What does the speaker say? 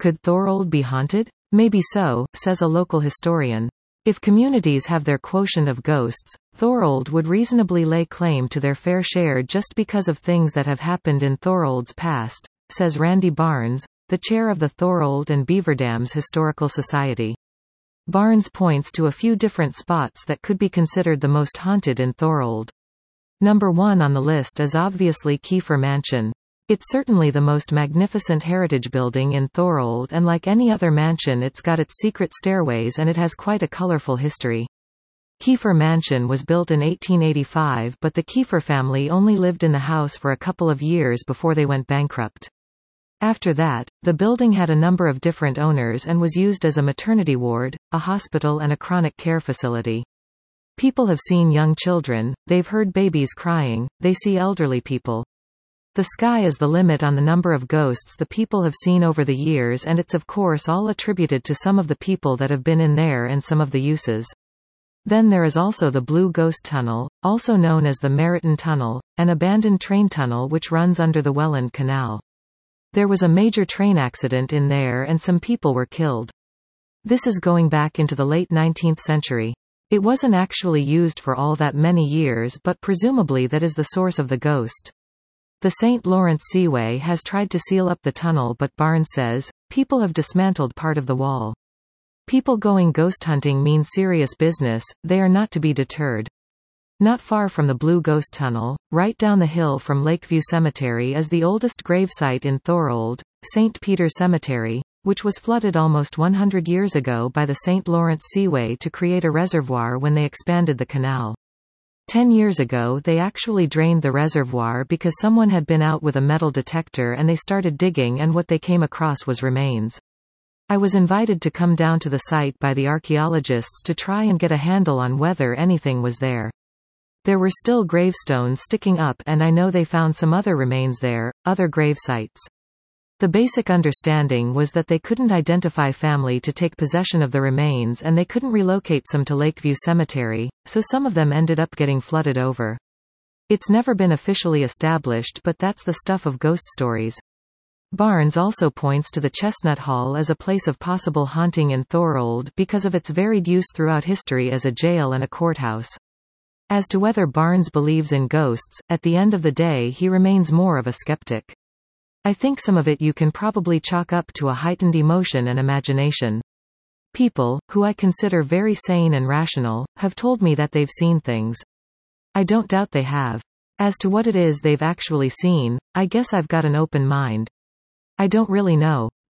Could Thorold be haunted? Maybe so, says a local historian. If communities have their quotient of ghosts, Thorold would reasonably lay claim to their fair share just because of things that have happened in Thorold's past, says Randy Barnes, the chair of the Thorold and Beaverdams Historical Society. Barnes points to a few different spots that could be considered the most haunted in Thorold. Number 1 on the list is obviously Kiefer Mansion. It's certainly the most magnificent heritage building in Thorold, and like any other mansion it's got its secret stairways and it has quite a colorful history. Kiefer Mansion was built in 1885, but the Kiefer family only lived in the house for a couple of years before they went bankrupt. After that, the building had a number of different owners and was used as a maternity ward, a hospital and a chronic care facility. People have seen young children, they've heard babies crying, they see elderly people. The sky is the limit on the number of ghosts the people have seen over the years, and it's of course all attributed to some of the people that have been in there and some of the uses. Then there is also the Blue Ghost Tunnel, also known as the Meriton Tunnel, an abandoned train tunnel which runs under the Welland Canal. There was a major train accident in there and some people were killed. This is going back into the late 19th century. It wasn't actually used for all that many years, but presumably that is the source of the ghost. The St. Lawrence Seaway has tried to seal up the tunnel, but Barnes says, people have dismantled part of the wall. People going ghost hunting mean serious business, they are not to be deterred. Not far from the Blue Ghost Tunnel, right down the hill from Lakeview Cemetery is the oldest gravesite in Thorold, St. Peter's Cemetery, which was flooded almost 100 years ago by the St. Lawrence Seaway to create a reservoir when they expanded the canal. 10 years ago they actually drained the reservoir because someone had been out with a metal detector and they started digging, and what they came across was remains. I was invited to come down to the site by the archaeologists to try and get a handle on whether anything was there. There were still gravestones sticking up, and I know they found some other remains there, other grave sites. The basic understanding was that they couldn't identify family to take possession of the remains, and they couldn't relocate some to Lakeview Cemetery, so some of them ended up getting flooded over. It's never been officially established, but that's the stuff of ghost stories. Barnes also points to the Chestnut Hall as a place of possible haunting in Thorold because of its varied use throughout history as a jail and a courthouse. As to whether Barnes believes in ghosts, at the end of the day he remains more of a skeptic. I think some of it you can probably chalk up to a heightened emotion and imagination. People, who I consider very sane and rational, have told me that they've seen things. I don't doubt they have. As to what it is they've actually seen, I guess I've got an open mind. I don't really know.